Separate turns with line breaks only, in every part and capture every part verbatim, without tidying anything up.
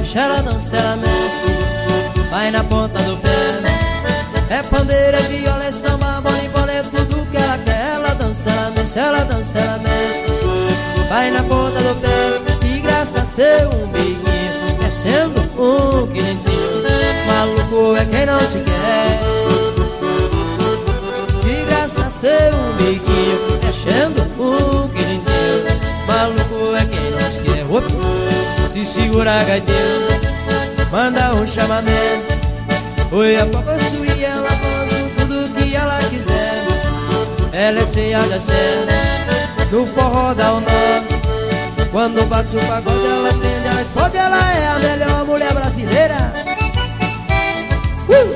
mexe, ela dança, ela mexe. Vai na ponta do pé. É pandeira, é viola, é samba, bola e bola, é tudo que ela quer. Ela dança, ela mexe, ela dança, ela mexe. Vai na ponta do pé. E graça a seu umbiguinho, mexendo um quinhentinho. Maluco é quem não te quer. E graça a seu umbiguinho, mexendo um quinhentinho. Maluco é quem não te quer. Opa. Se segura, gaiteiro, manda um chamamento. Oi, a papai sui, ela dança tudo que ela quiser. Ela é cheia de axé, no forró dá o nó. Quando bate o pagode, ela acende, ela explode. Ela é a melhor mulher brasileira. uh!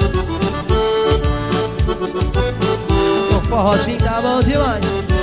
O forrozinho tá bom demais.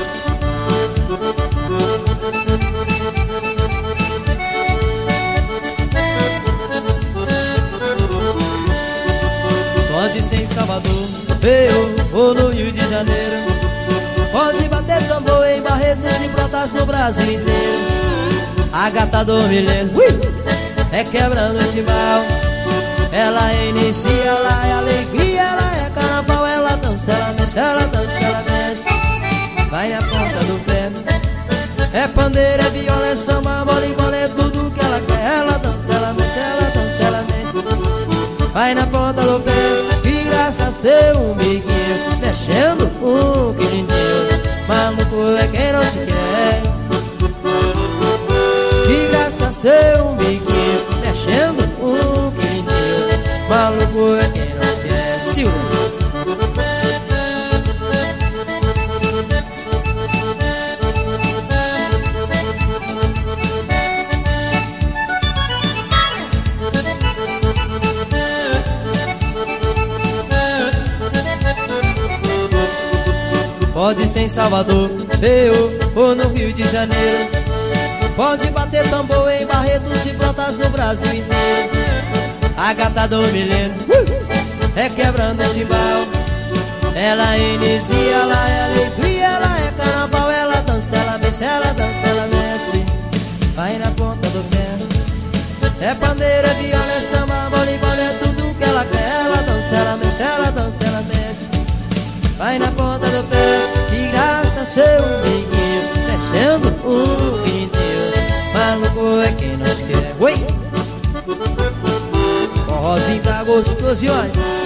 Pode ser em Salvador, Rio ou no Rio de Janeiro. Pode bater tambor em Barretos e Brotas no Brasil inteiro. A gata do milênio é quebrando o timbal. Ela é energia, ela é alegria, ela é carnaval. Ela dança, ela mexe, ela dança, ela mexe. Vai na ponta do pé. É pandeira, é viola, é samba, bola e bola, é tudo que ela quer. Ela dança, ela mexe, ela dança, ela mexe. Vai na ponta do pé. E graça a seu umbiguinho, mexendo um quinhentinho. Maluco é quem não te quer. E graça a seu umbiguinho, mexendo um quinhentinho. Maluco é quem não te quer. Silvio. Pode ser em Salvador, Rio ou no Rio de Janeiro. Pode bater tambor em Barretos e Brotas no Brasil inteiro. A gata do milênio é quebrando o timbal. Ela é energia, ela é alegria, ela é carnaval. Ela dança, ela mexe, ela dança, ela mexe. Vai na ponta do pé. É pandeira, viola, é samba, bola e bola, é tudo que ela quer. Ela dança, ela mexe, ela dança, ela mexe. Vai na ponta do pé. E graça a seu umbiguinho, mexendo o quinhentinho. Maluco é quem nós quer. Oi! Forrozinho tá gostoso demais.